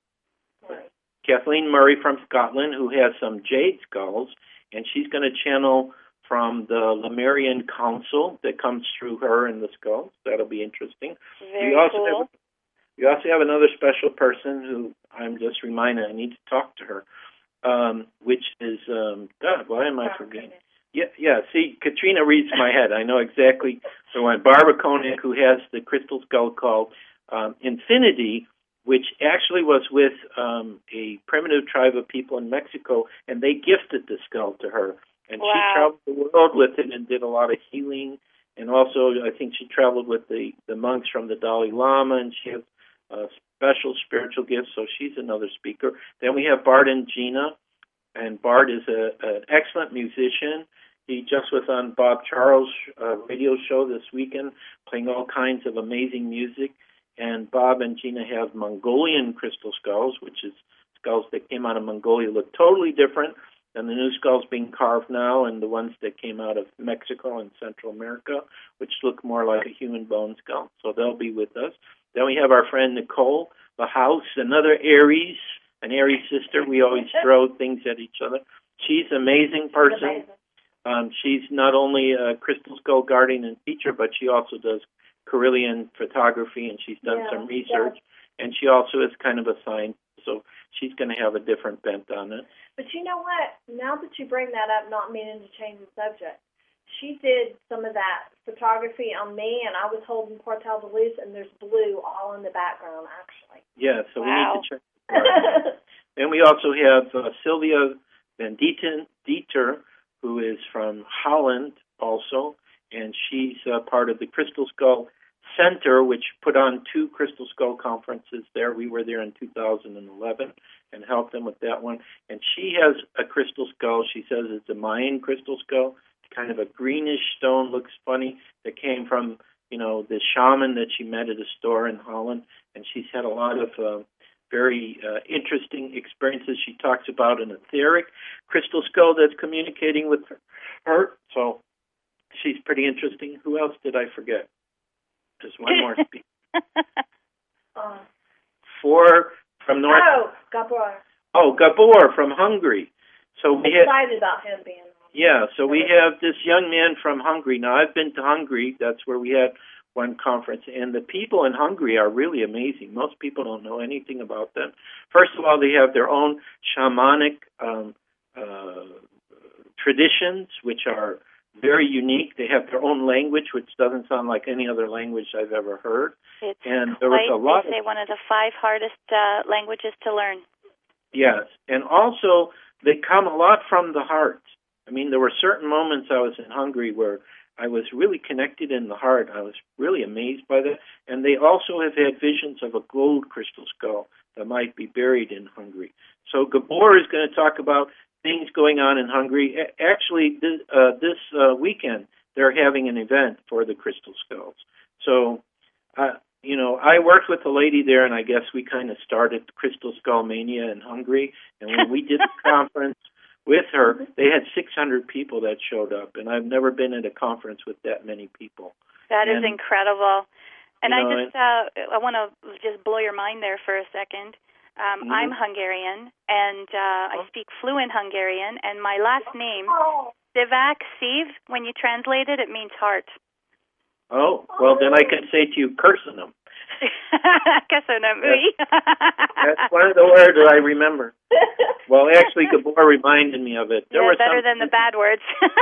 Kathleen Murray from Scotland, who has some jade skulls, and she's going to channel from the Lemurian Council that comes through her and the skulls. That'll be interesting. Very we also cool. Have, we also have another special person who I'm just reminded I need to talk to her. Um, which is, um, God, why am I forgetting? Yeah, yeah, see, Katrina reads my head. I know exactly the one. Barbara Koenig, who has the crystal skull called um, Infinity, which actually was with um, a primitive tribe of people in Mexico, and they gifted the skull to her. And wow. she traveled the world with it and did a lot of healing. And also, I think she traveled with the, the monks from the Dalai Lama, and she has uh, special spiritual gifts, so she's another speaker. Then we have Bart and Gina, and Bart is a, an excellent musician. He just was on Bob Charles' uh, radio show this weekend, playing all kinds of amazing music. And Bob and Gina have Mongolian crystal skulls, which is skulls that came out of Mongolia, look totally different than the new skulls being carved now and the ones that came out of Mexico and Central America, which look more like a human bone skull. So they'll be with us. Then we have our friend Nicole, the house, another Aries, an Aries sister. We always throw things at each other. She's an amazing person. Amazing. Um, she's not only a crystal skull guardian and teacher, but she also does Carillion photography, and she's done Yeah, some research. Yeah. And she also is kind of a scientist, so she's going to have a different bent on it. But you know what? Now that you bring that up, not meaning to change the subject, she did some of that photography on me, and I was holding Portal de Luz, and there's blue all in the background, actually. Yeah, so wow. we need to check that out. And we also have uh, Sylvia Van Dieten, Dieter, who is from Holland also, and she's uh, part of the Crystal Skull Center, which put on two Crystal Skull conferences there. We were there in two thousand eleven and helped them with that one. And she has a crystal skull. She says it's a Mayan crystal skull, kind of a greenish stone, looks funny, that came from, you know, the shaman that she met at a store in Holland. And she's had a lot of uh, very uh, interesting experiences. She talks about an etheric crystal skull that's communicating with her. So she's pretty interesting. Who else did I forget? Just one more speaker. uh, Four from North. Oh, Gabor. Oh, Gabor from Hungary. So we I'm had, excited about him being on. Yeah, so we have this young man from Hungary. Now, I've been to Hungary. That's where we had one conference. And the people in Hungary are really amazing. Most people don't know anything about them. First of all, they have their own shamanic um, uh, traditions, which are very unique. They have their own language, which doesn't sound like any other language I've ever heard. It's and there was quite, a lot they say of, one of the five hardest uh, languages to learn. Yes, and also they come a lot from the heart. I mean, there were certain moments I was in Hungary where I was really connected in the heart. I was really amazed by that. And they also have had visions of a gold crystal skull that might be buried in Hungary. So Gabor is going to talk about things going on in Hungary. Actually, this, uh, this uh, weekend, they're having an event for the crystal skulls. So, uh, you know, I worked with a lady there, and I guess we kind of started Crystal Skull Mania in Hungary. And when we did the conference with her, they had six hundred people that showed up, and I've never been at a conference with that many people. That and, is incredible. And you I know, just, uh, I want to just blow your mind there for a second. Um, mm-hmm. I'm Hungarian, and uh, I speak fluent Hungarian, and my last name, Sivak, Siv, when you translate it, it means heart. Oh, well, then I can say to you, Kursanum. Kursanum, oui. That's one of the words that I remember. Well, actually, Gabor reminded me of it. There yeah, were better some, than the bad words.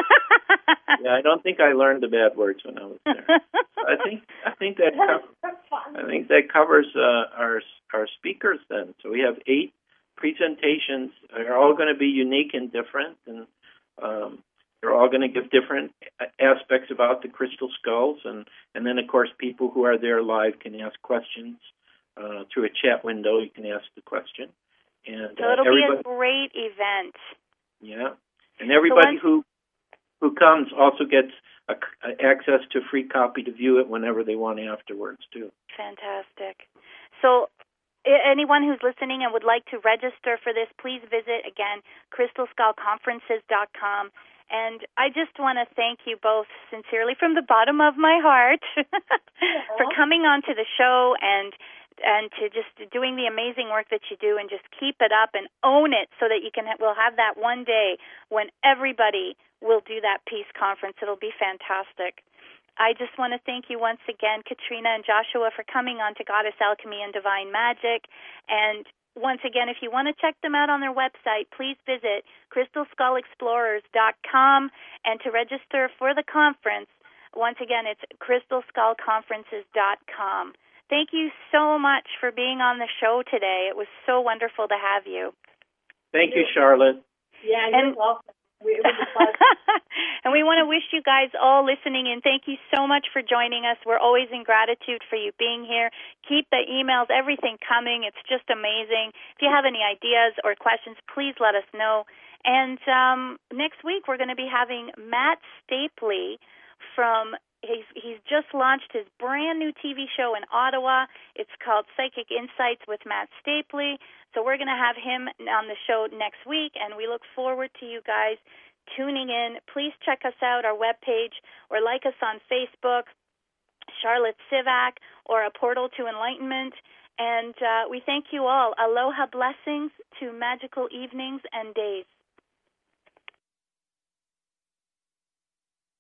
Yeah, I don't think I learned the bad words when I was there. I think I think that co- I think that covers uh, our our speakers then. So we have eight presentations. They're all going to be unique and different, and um, they're all going to give different aspects about the crystal skulls, and, and then, of course, people who are there live can ask questions uh, through a chat window. You can ask the question. And, so uh, it'll be a great event. Yeah, and everybody so who who comes also gets a, a access to a free copy to view it whenever they want afterwards, too. Fantastic. So anyone who's listening and would like to register for this, please visit, again, crystal skull conferences dot com. And I just want to thank you both sincerely from the bottom of my heart for coming onto the show and and to just doing the amazing work that you do, and just keep it up and own it so that you can we'll have that one day when everybody will do that peace conference. It'll be fantastic. I just want to thank you once again, Katrina and Joshua, for coming on to Goddess Alchemy and Divine Magic. And once again, if you want to check them out on their website, please visit crystal skull explorers dot com. And to register for the conference, once again, it's crystal skull conferences dot com. Thank you so much for being on the show today. It was so wonderful to have you. Thank you, Charlotte. Yeah, and, you're welcome. It was a pleasure. And we want to wish you guys all listening in. Thank you so much for joining us. We're always in gratitude for you being here. Keep the emails, everything coming. It's just amazing. If you have any ideas or questions, please let us know. And um, next week we're going to be having Matt Stapley from He's, he's just launched his brand new T V show in Ottawa. It's called Psychic Insights with Matt Stapley. So we're going to have him on the show next week, and we look forward to you guys tuning in. Please check us out, our webpage, or like us on Facebook, Charlotte Sivak, or A Portal to Enlightenment. And uh, we thank you all. Aloha blessings to magical evenings and days.